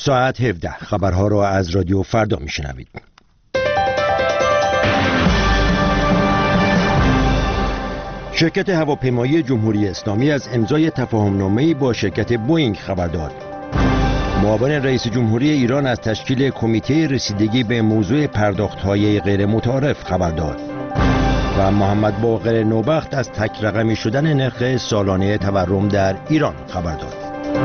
ساعت 17 خبرها را از رادیو فردا میشنوید. شرکت هواپیمایی جمهوری اسلامی از امضای تفاهم‌نامه‌ای با شرکت بوئینگ خبر داد. معاون رئیس جمهوری ایران از تشکیل کمیته رسیدگی به موضوع پرداخت‌های غیر متعارف خبر داد. و محمد باقر نوبخت از تک رقمی شدن نرخ سالانه تورم در ایران خبر داد.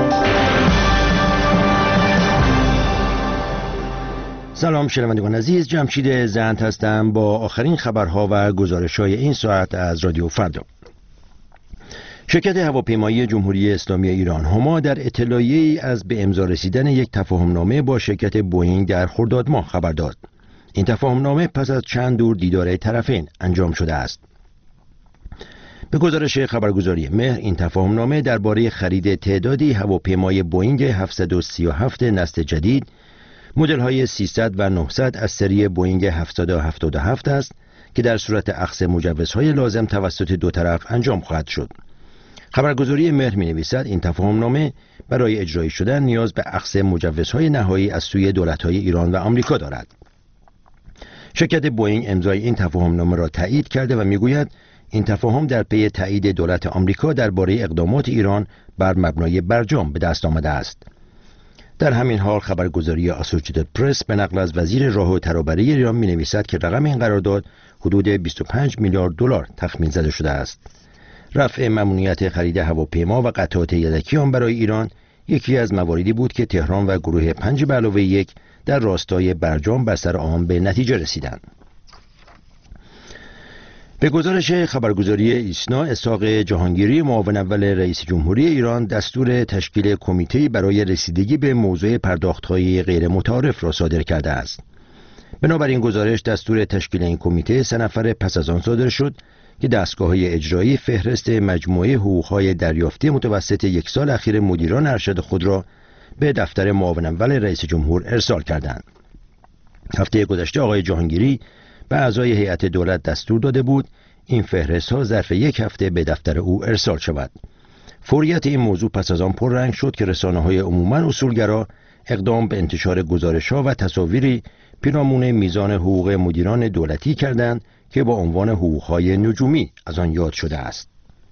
سلام شنوندگان عزیز، جمشید زند هستم با آخرین خبرها و گزارش‌های این ساعت از رادیو فردا. شرکت هواپیمایی جمهوری اسلامی ایران هما در اطلاعیه‌ای از به امضا رسیدن یک تفاهم‌نامه با شرکت بوئینگ در خرداد ماه خبر داد. این تفاهم‌نامه پس از چند دور دیدار طرفین انجام شده است. به گزارش خبرگزاری مهر، این تفاهم‌نامه درباره خرید تعدادی هواپیمای بوئینگ 737 نسل جدید مدل‌های 300 و 900 از سری بوئینگ 777 است که در صورت اخذ مجوزهای لازم توسط دو طرف انجام خواهد شد. خبرگزاری مهر می‌نویسد این تفاهم‌نامه برای اجرایی شدن نیاز به اخذ مجوزهای نهایی از سوی دولت‌های ایران و آمریکا دارد. شرکت بوئینگ امضای این تفاهم‌نامه را تایید کرده و می‌گوید این تفاهم در پی تایید دولت آمریکا درباره اقدامات ایران بر مبنای برجام به دست آمده است. در همین حال خبرگزاری اسوسییتد پرس به نقل از وزیر راه و ترابری ایران می‌نویسد که رقم این قرارداد حدود 25 میلیارد دلار تخمین زده شده است. رفع ممنوعیت خرید هواپیما و قطعات یدکی آن برای ایران یکی از مواردی بود که تهران و گروه 5+1 در راستای برجام بر سر آن به نتیجه رسیدند. به گزارش خبرگزاری ایسنا، اسحاق جهانگیری معاون اول رئیس جمهوری ایران دستور تشکیل کمیته برای رسیدگی به موضوع پرداخت‌های غیر متعارف را صادر کرده است. بنابراین گزارش دستور تشکیل این کمیته 3 نفره پس از آن صادر شد که دستگاه‌های اجرایی فهرست مجموعه حقوق‌های دریافتی متوسط یک سال اخیر مدیران ارشد خود را به دفتر معاون اول رئیس جمهور ارسال کردند. هفته گذشته آقای جهانگیری به اعضای هیئت دولت دستور داده بود این فهرست‌ها ظرف 1 هفته به دفتر او ارسال شود. فوریت این موضوع پس از آن پررنگ شد که رسانه‌های عموماً اصولگرا اقدام به انتشار گزارش‌ها و تصاویری پیرامون میزان حقوق مدیران دولتی کردند که با عنوان حقوق‌های نجومی از آن یاد شده است.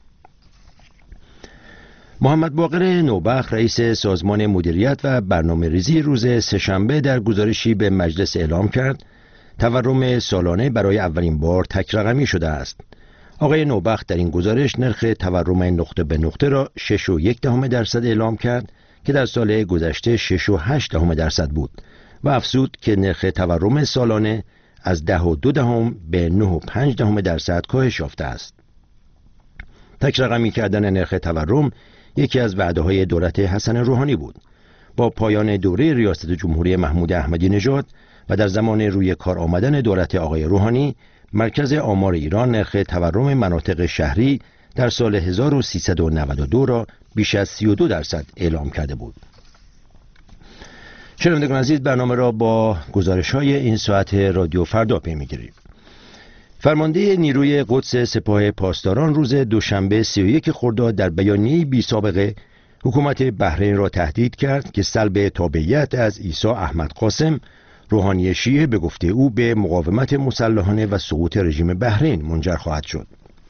محمد باقر نوبخت رئیس سازمان مدیریت و برنامه‌ریزی روز سه‌شنبه در گزارشی به مجلس اعلام کرد تورم سالانه برای اولین بار تک رقمی شده است. آقای نوبخت در این گزارش نرخ تورم نقطه به نقطه را 6.1% اعلام کرد که در سال گذشته 6.8% بود و افزود که نرخ تورم سالانه از 10.2 به 9.5% کاهش یافته است. تک رقمی کردن نرخ تورم یکی از وعده‌های دولت حسن روحانی بود. با پایان دوره ریاست جمهوری محمود احمدی نژاد و در زمان روی کار آمدن دولت آقای روحانی، مرکز آمار ایران نرخ تورم مناطق شهری در سال 1392 را بیش از 32% اعلام کرده بود. شنوندگان عزیز، برنامه را با گزارش‌های این ساعت رادیو فردا پی می‌گیریم. فرمانده نیروی قدس سپاه پاسداران روز دوشنبه 31 خرداد در بیانیه‌ای بی سابقه حکومت بحرین را تهدید کرد که سلب تابعیت از عیسی احمد قاسم، روحانی شیعه، به گفته او به مقاومت مسلحانه و سقوط رژیم بحرین منجر خواهد شد.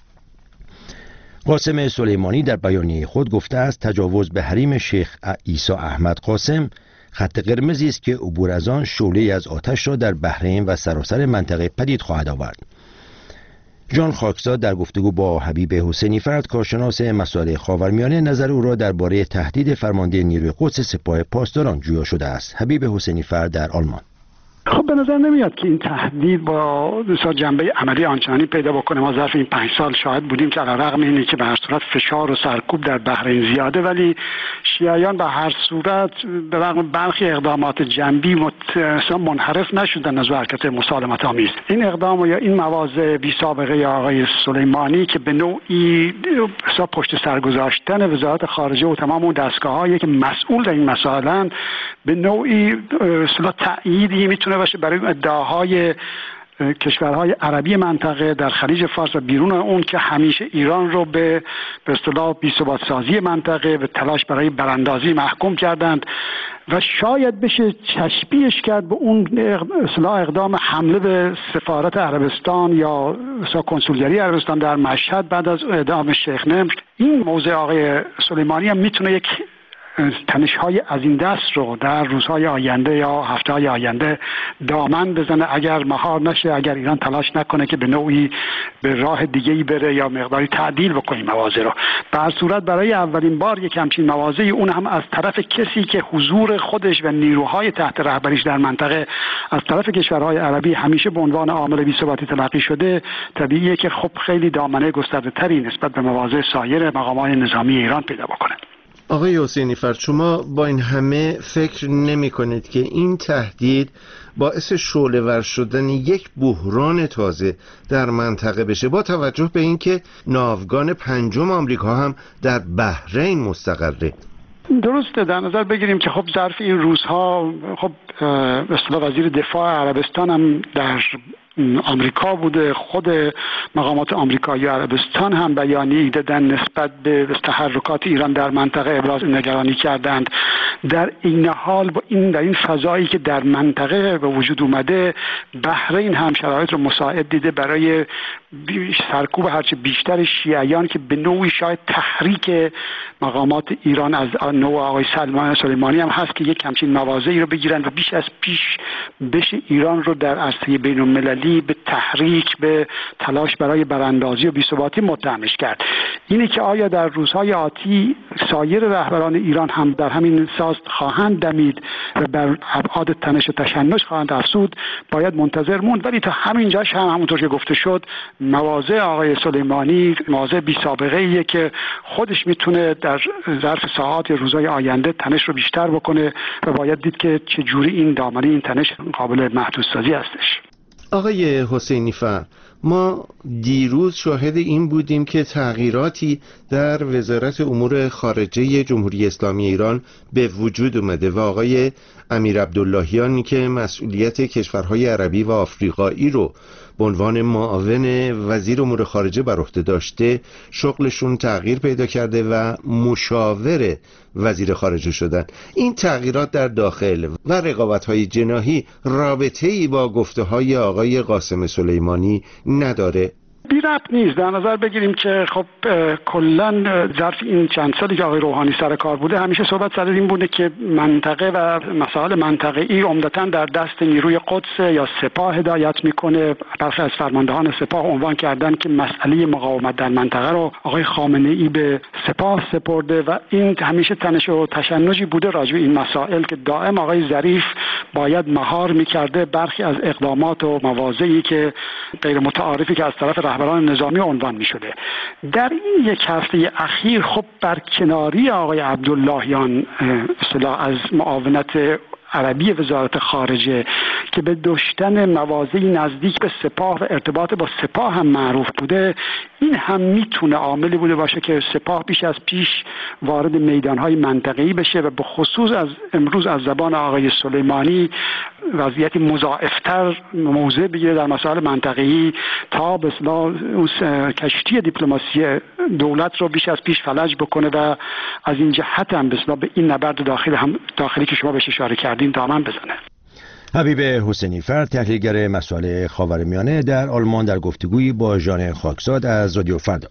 قاسم سلیمانی در بیانیه خود گفته است تجاوز به حریم شیخ عیسی احمد قاسم خط قرمزی است که عبور از آن شعله‌ای از آتش را در بحرین و سراسر منطقه پدید خواهد آورد. جان خاکزاد در گفتگو با حبیب حسینی فرد، کارشناس مسائل خاورمیانه، نظر او را درباره تهدید فرمانده نیروی قدس سپاه پاسداران جویا شده است. حبیب حسینی فرد در آلمان: خب به نظر نمیاد که این تهدید با جنبه عملی آنچنانی پیدا بکنه. ما ظرف این 5 سال شاهد بودیم که علیرغم اینه که به هر صورت فشار و سرکوب در بحرین زیاده، ولی شیعیان به هر صورت به رغم برخی اقدامات جنبی منحرف نشدن از حرکت مسالمت آمیز. این اقدام یا این مواضع بی سابقه آقای سلیمانی که به نوعی پشت سر گذاشتن وزارت خارجه و تمام اون دستگاه‌هایی که مسئول در این مسائلن به نوعی تأییدی میتونه باشه برای ادعاهای کشورهای عربی منطقه در خلیج فارس و بیرون اون که همیشه ایران رو به اصطلاح بی‌ثبات سازی منطقه و تلاش برای براندازی محکوم کردند و شاید بشه تشبیهش کرد به اون اقدام حمله به سفارت عربستان یا کنسولگری عربستان در مشهد بعد از اعدام شیخ نمر. این موضع آقای سلیمانی هم میتونه یک تنش‌های از این دست رو در روزهای آینده یا هفته‌های آینده دامن بزنه اگر مهار نشه، اگر ایران تلاش نکنه که به نوعی به راه دیگه‌ای بره یا مقداری تعدیل بکنه مواضع رو. به هر صورت برای اولین بار یک همچین مواضعی، اون هم از طرف کسی که حضور خودش و نیروهای تحت رهبریش در منطقه از طرف کشورهای عربی همیشه به عنوان عامل بی‌ثباتی تلقی شده، طبیعیه که خب خیلی دامنه گسترده‌تری نسبت به مواضع سایر مقامات نظامی ایران پیدا بکنه. آقای حسینی فرد، شما با این همه فکر نمی کنید که این تهدید باعث شعله‌ور شدن یک بحران تازه در منطقه بشه، با توجه به اینکه ناوگان پنجم آمریکا هم در بحرین مستقره؟ درسته، در نظر بگیریم که خب ظرف این روزها خب اصطلاح وزیر دفاع عربستان هم در آمریکا بوده، خود مقامات آمریکایی و عربستان هم بیانیه‌ای دادن نسبت به تحرکات ایران در منطقه ابراز نگرانی کردند. در این حال با این در این فضایی که در منطقه به وجود اومده، بحرین هم شرایط رو مساعد دیده برای سرکوب هرچه بیشتر شیعیان که به نوعی شاید تحریک مقامات ایران از نوع آقای سلیمانی هم هست که یک همچین مواضعی رو بگیرن و بیش از پیش بشه ایران رو در عرصه بین‌المللی به تحریک، به تلاش برای براندازی و بی‌ثباتی متهمش کرد. اینه که آیا در روزهای آتی سایر رهبران ایران هم در همین ساز خواهند دمید و بر ابعاد تنش و تشنج خواهند افزود، باید منتظر موند. ولی تا همین جاش هم همونطور که گفته شد، مواضع آقای سلیمانی مواضع بی سابقه ایه که خودش میتونه در ظرف ساعات یا روزهای آینده تنش رو بیشتر بکنه و باید دید که چجوری این دامنه این تنش قابل محدودسازی هستش. آقای حسینی فر، ما دیروز شاهد این بودیم که تغییراتی در وزارت امور خارجه جمهوری اسلامی ایران به وجود اومده و آقای امیر عبداللهیانی که مسئولیت کشورهای عربی و آفریقایی رو به عنوان معاون وزیر امور خارجه بر عهده داشته، شغلشون تغییر پیدا کرده و مشاور وزیر خارجه شدن. این تغییرات در داخل و رقابت‌های جناحی رابطه‌ای با گفته‌های آقای قاسم سلیمانی نداره؟ بی ربط نیست. در نظر بگیریم که خب کلا ظرف این چند سالی که آقای روحانی سر کار بوده همیشه صحبت سر این بوده که منطقه و مسائل منطقه‌ای عمدتاً در دست نیروی قدس یا سپاه هدایت میکنه. برخی از فرماندهان سپاه عنوان کردن که مسئله مقاومت در منطقه رو آقای خامنه‌ای به سپاه سپرده و این همیشه تنش و تشنجی بوده راجع به این مسائل که دائم آقای ظریف باید مهار میکرده برخی از اقدامات و مواضعی که غیر متعارفی که از طرف رهبران نظامی عنوان می شده. در این یک هفته اخیر خب برکناری آقای عبداللهیان اصطلاح از معاونت عربی وزارت خارجه که به داشتن مواضعی نزدیک به سپاه و ارتباط با سپاه هم معروف بوده، این هم میتونه عاملی بوده باشه که سپاه بیش از پیش وارد میدانهای منطقه‌ای بشه و به خصوص از امروز از زبان آقای سلیمانی وضعیتی مضاعفتر موضع بگیره در مسائل منطقه‌ای تا به اصطلاح کشتی دیپلماسی دولت رو بیش از پیش فلج بکنه و از این جهت هم به اصطلاح به این نبرد داخلی که شما بهش اشاره کردین دامن بزنه. حبیب حسینی فرد، تحلیلگر مسائل خاورمیانه، در آلمان در گفتگویی با ژان خاکزاد از رادیو فردا.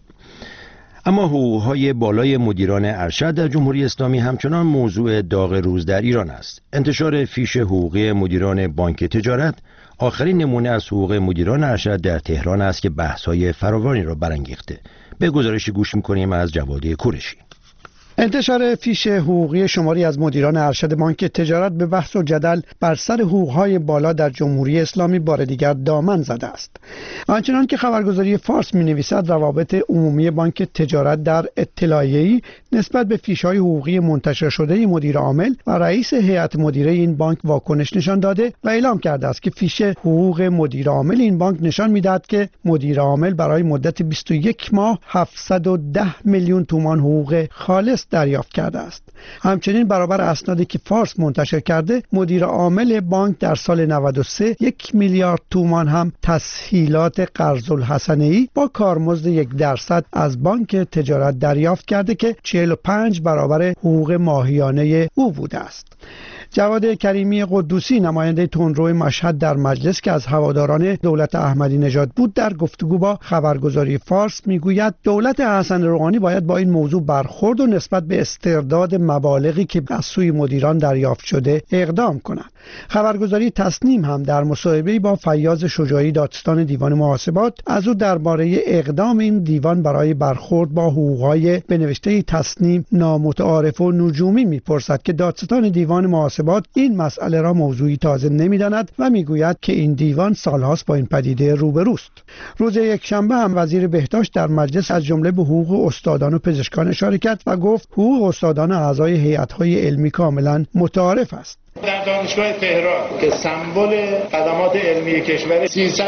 اما حقوق‌های بالای مدیران ارشد در جمهوری اسلامی همچنان موضوع داغ روز در ایران است. انتشار فیش حقوقی مدیران بانک تجارت آخرین نمونه از حقوق مدیران ارشد در تهران است که بحث‌های فراوانی را برانگیخته. به گزارشی گوش می‌کنیم از جواد کورشی. انتشار فیش حقوقی شماری از مدیران ارشد بانک تجارت به بحث و جدل بر سر حقوق‌های بالا در جمهوری اسلامی بار دیگر دامن زده است. آنچنان که خبرگزاری فارس می‌نویسد، روابط عمومی بانک تجارت در اطلاعیه‌ای نسبت به فیش‌های حقوقی منتشر شده مدیر عامل و رئیس هیئت مدیره این بانک واکنش نشان داده و اعلام کرده است که فیش حقوق مدیر عامل این بانک نشان می‌دهد که مدیر عامل برای مدت 21 ماه 710 میلیون تومان حقوق خالص مجلس دریافت کرده است. همچنین برابر اسنادی که فارس منتشر کرده، مدیر عامل بانک در سال 93 1 میلیارد تومان هم تسهیلات قرض الحسنه‌ای با کارمزد 1% از بانک تجارت دریافت کرده که 45 برابر حقوق ماهیانه او بوده است. جواد کریمی قدوسی، نماینده تندرو مشهد در مجلس که از هواداران دولت احمدی نژاد بود، در گفتگو با خبرگزاری فارس میگوید دولت حسن روحانی باید با این موضوع برخورد و نسبت به استرداد مبالغی که از سوی مدیران دریافت شده اقدام کند. خبرگزاری تصنیم هم در مصاحبه‌ای با فیاض شجاعی دادستان دیوان محاسبات از او درباره اقدام این دیوان برای برخورد با حقوق‌های به نوشته تصنیم نامتعارف و نجومی میپرسد که دادستان دیوان محاسبات این مسئله را موضوعی تازه نمی‌داند و میگوید که این دیوان سالهاست با این پدیده روبروست. روز یکشنبه هم وزیر بهداشت در مجلس از جمله به حقوق استادان و پزشکان اشاره کرد و گفت حقوق استادان اعضای هیئت‌های علمی کاملا متعارف است. در دانشگاه تهران که سمبل خدمات علمی کشور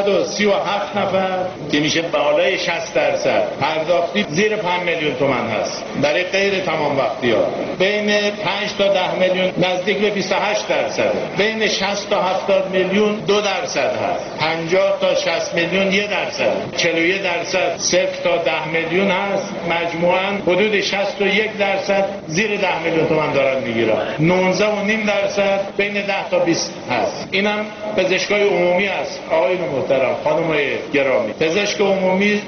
337 نفر که میشه بالای 60% پرداختی زیر 5 میلیون تومان هست برای غیر تمام وقتی ها، بین 5 تا 10 میلیون نزدیک به 28%، بین 60 تا 70 میلیون 2% هست، 50 تا 60 میلیون 1%، 41% 0 تا 10 میلیون هست، مجموعاً حدود 61% زیر 10 میلیون تومان دارن میگیرن، 19.5% بین 10 تا 20 هست. اینم پزشکای عمومی است. آقایون محترم، خانم‌های گرامی، پزشک عمومی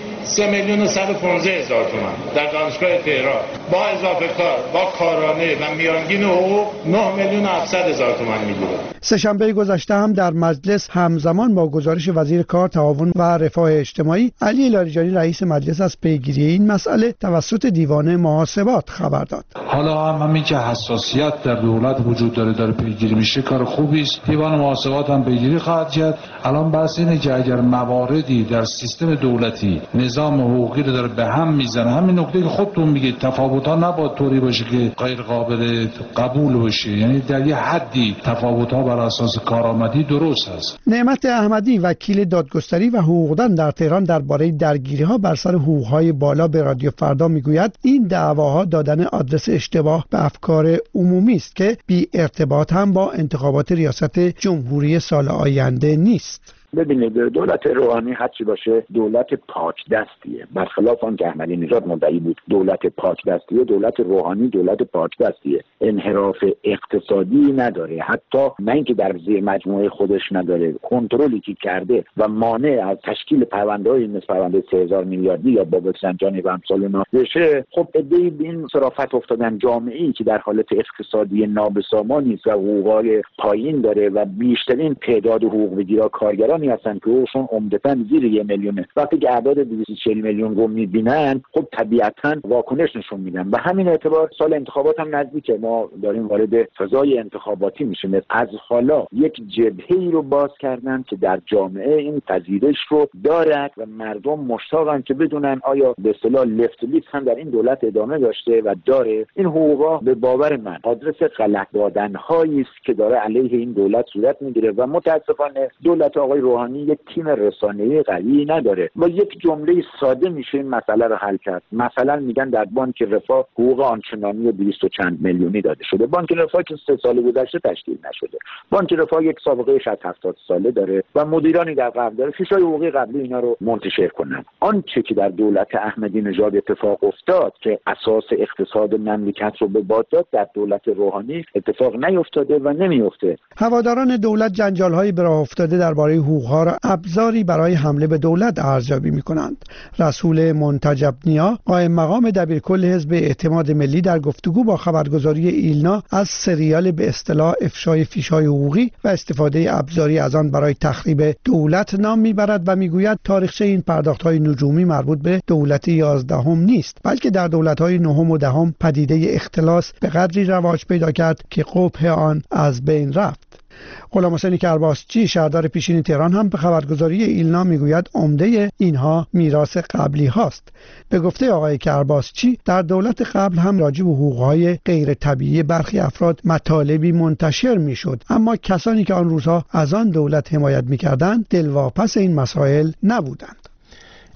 3,115,000 تومان در دانشگاه تهران با اضافه کار، با کارانه و میانگین حقوق 9,700,000 تومان میگیره. سه‌شنبه گذشته هم در مجلس همزمان با گزارش وزیر کار، تعاون و رفاه اجتماعی علی لاریجانی رئیس مجلس از پیگیری این مسئله توسط دیوان محاسبات خبر داد. حالا همین که حساسیت در دولت وجود داره پیگیری میشه، کار خوبی است. دیوان محاسبات هم پیگیری خواهد کرد. الان بحث اینه که اگر مواردی در سیستم دولتی نظام حقوقی رو داره به هم میزنه، همین نکته که خودتون میگید تفاوت‌ها نباید طوری باشه که غیر قابل قبول باشه، یعنی در یه حدی تفاوت‌ها بر اساس کارآمدی درست است. نعمت احمدی، وکیل دادگستری و حقوقدان در تهران، درباره درگیری‌ها بر سر حقوق‌های بالا به رادیو فردا میگوید این دعواها دادن آدرس اشتباه به افکار عمومی است که بی ارتباط هم با انتخابات ریاست جمهوری سال آینده نیست. ببینید، دولت روحانی هرچی باشه دولت پاک دستیه، برخلاف آن که احمدی نژاد مدعی بود دولت پاک دستیه. دولت روحانی دولت پاک دستیه، انحراف اقتصادی نداره، حتی نه اینکه در زیر مجموعه خودش نداره، کنترلی که کرده و مانع از تشکیل پرونده‌های مثل پرونده 3000 میلیاردی یا بابک زنجانی و امثال اینا بشه. خب عده‌ای به این صرافت افتادن، جامعه‌ای که در حالت اقتصادی نابسامانی است و حقوق‌های پایین داره و بیشترین تعداد حقوق بگیرا کارگران هستن که اوشون عمدتاً زیر 1 میلیونه. وقتی که اعداد 240 میلیون رو میبینن، خب طبیعتاً واکنش نشون میدن. و همین اعتبار سال انتخابات هم نزدیکه، ما داریم وارد فضای انتخاباتی میشیم. از حالا یک جبهه‌ای رو باز کردن که در جامعه این پذیرش رو دارد و مردم مشتاقن که بدونن آیا به اصطلاح لفت لیست هم در این دولت ادامه داشته و داره. این حقوقا به باور من آدرس غلط دادن‌هایی است که داره علیه این دولت صورت میگیره و متاسفانه دولت آقای روحانی یک تیم رسانه‌ای قوی نداره. با یک جمله ساده میشه این مسئله رو حل کرد. مثلا میگن در بانک رفاه حقوق آنچنانی 200 و چند میلیونی داده شده. بانک رفاه که 3 سال گذشته تشکیل نشده. بانک رفاه یک سابقه 60-70 ساله داره و مدیرانی در قبل داره. فیشای حقوقی قبلی اینا رو منتشر کنن. آنچه که در دولت احمدی نژاد اتفاق افتاد که اساس اقتصاد مملکت رو به باد داد، در دولت روحانی اتفاق نیفتاده و نمیفته. هواداران دولت جنجال‌های به راه افتاده درباره حقوق‌ها را ابزاری برای حمله به دولت ارزیابی می‌کنند. رسول منتجب نیا، قائم مقام دبیرکل حزب اعتماد ملی، در گفتگو با خبرگزاری ایلنا از سریال به اصطلاح افشای فیش‌های حقوقی و استفاده ابزاری از آن برای تخریب دولت نام میبرد و میگوید تاریخچه این پرداخت‌های نجومی مربوط به دولت 11 نیست، بلکه در دولت‌های 9 و 10 پدیده اختلاس به قدری رواج پیدا کرد که قبح آن از بین رفت. غلام حسین کرباسچی، شهردار پیشین تهران، هم به خبرگزاری ایلنا میگوید عمده اینها میراث قبلی هاست. به گفته آقای کرباسچی، در دولت قبل هم راجع به حقوق‌های غیر طبیعی برخی افراد مطالبی منتشر میشد، اما کسانی که آن روزها از آن دولت حمایت میکردند دلواپس این مسائل نبودند.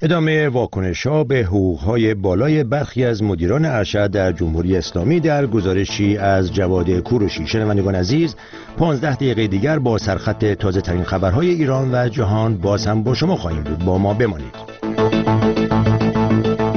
ادامه واکنش‌ها به حقوق‌های بالای برخی از مدیران ارشد در جمهوری اسلامی در گزارشی از جواد کوروشی. شنوندگان عزیز، 15 دقیقه دیگر با سرخط تازه ترین خبرهای ایران و جهان باز هم با شما خواهیم بود. با ما بمانید.